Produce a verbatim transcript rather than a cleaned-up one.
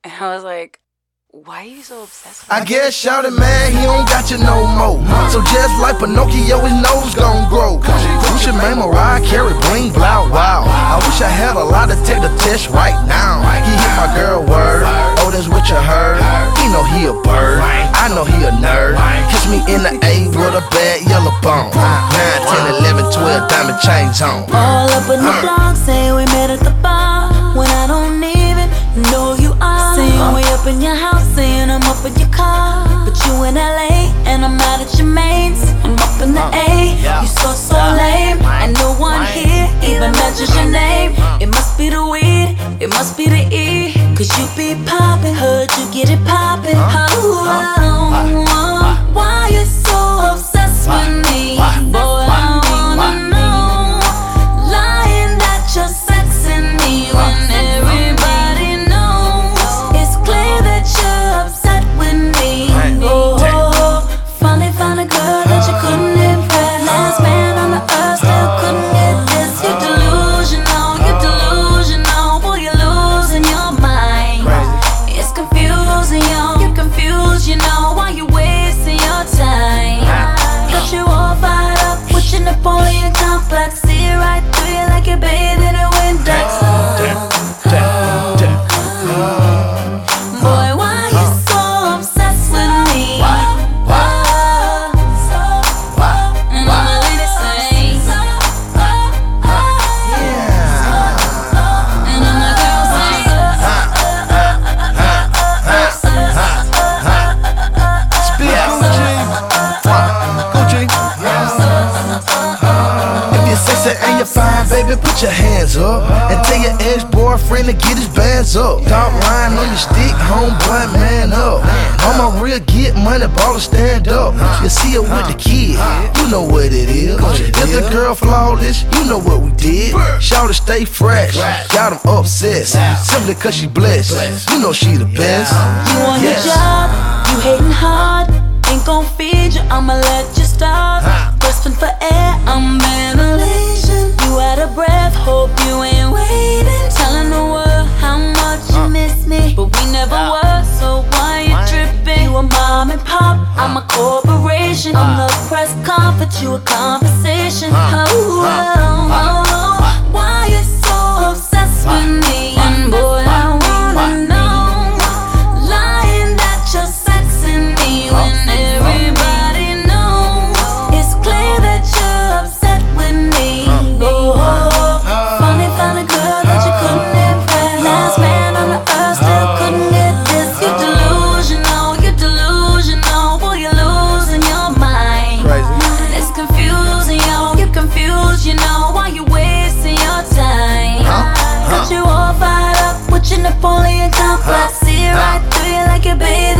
And I was like, why are you so obsessed with I guess shouted man, he don't got you no more. So just like Pinocchio, his nose gon' grow. Gucci Mane, Mariah Carey, bling, blow, wow. I wish I had a lot to take the test right now. He hit my girl word, oh that's what you heard. He know he a bird, I know he a nerd. Catch me in the A with a bad yellow bone. nine, ten, eleven, twelve, diamond chains on. All up in the blog, say we met at the bar, when I don't even know you are. Saying we up in your house, saying I'm up in your car, but you in L A and I'm out at your mains. I'm up in the A, you so so lame, and no one here even mentions your name. It must be the weed, it must be the E, cause you be poppin', heard you get it poppin'. Oh, oh, oh, why you so obsessed with me? Boy, I wanna know, lying that you're sexing me when everybody knows it's clear that you're upset with me. Oh, finally found a girl that you couldn't impress. Last man on the earth still couldn't get this. You're delusional, you're delusional. Boy, you're losing your mind. It's confusing, yo, you're confused, you know. Why you wasting your time? Got you all fired up with your Napoleon complex. See it right through you like you're bathing in Windex. Boy, why you so obsessed with me? And all my ladies sing, and all my girls sing. Speak Gucci, Gucci. If you're sexy and you're fine, baby, put your hands up and tell your ex-boyfriend to get his bands up. Top line on your stick, homeboy, man up. I'm a real get money, baller, stand up. You see her with the kid, you know what it is. If the girl flawless, you know what we did. Shout to stay fresh, got them obsessed. Simply cause she blessed, you know she the best. You on your job, you hating hard, ain't gon' feed you, I'ma let you starve. Grasping for air, I'm ventilation. You out of breath, hope you ain't waiting. Telling the world how much you miss me, but we never were, so why you tripping? You a mom and pop, I'm a corporation. I'm the press conference, you a conversation. Oh, oh, oh, why you so obsessed with me? And boy, I wanna know, lying that you're sexing me when everybody knows it's clear that you're upset with me. Oh, finally found a girl that you couldn't impress. Last man on the earth still couldn't get this. You're delusional, you're delusional. Boy, you're losing your mind. It's confusing, yo, you're confused, you know. Why you wasting your time? Got you all fired up with your Napoleon complex. See it right through you like you're bathing